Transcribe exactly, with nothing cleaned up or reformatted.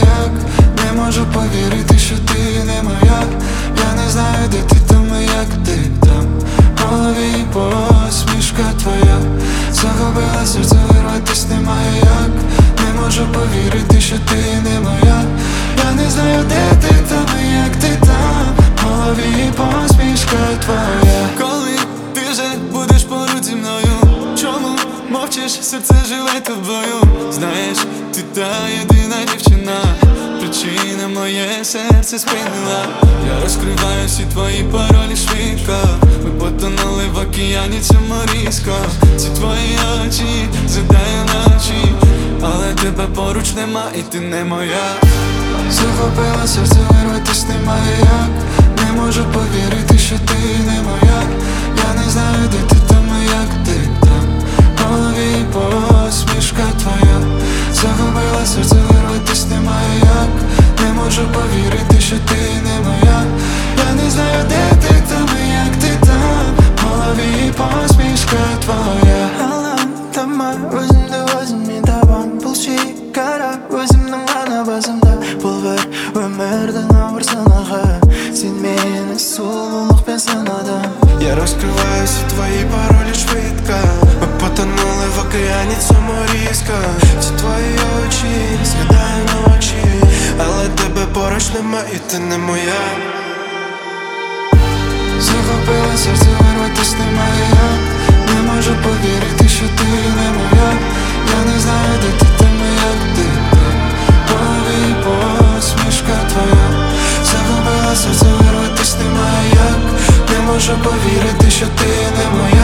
як. Не можу повірити, що ти не моя. Я не знаю, де ти там, і як ти там. В голові посмішка твоя загубила серце, вирватись немає як. Не можу повірити, що ти не моя. Я не знаю, де ти там, і як ти там. В голові посмішка твоя. Коли ти вже будеш поруч зі мною, чому мовчиш, серце живе тобою? Знаєш, ти та єдина дівчина, причина моє серце спинила. Я розкриваю всі твої паролі швидко. Ми потонули в океані цьому різко. Ці твої очі згадаю ночі, але тебе поруч нема, і ти не моя. Захопила серце, вирватись немає як. Не можу повірити, що ти не моя. Я не знаю, де ти там, і як ти там. В голові посмішка твоя загубила серце, вирватись немає як. Не можу повірити, що ти не моя. Я не знаю, де ти там, і як ти там. В голові посмішка твоя. Алаңдама, өзімді өзіммен табам. Бұл шекара өзімнің ғана басымда. Бұл бір өмірдің ауыр сынағы. Сен мені сұлулықпен сынадың. Я розкриваю всі твої паролі швидко. Ми потонули в океані цьому різко. Ці твої очі згадаю ночі, але тебе поруч нема, і ти не моя. Захопила серце, вирватись немає як. Не можу повірити, що ти не моя. Я не знаю, де ти там, і як ти там. В голові посмішка твоя загубила серце, вирватись немає як. Не можу повірити, що ти не моя.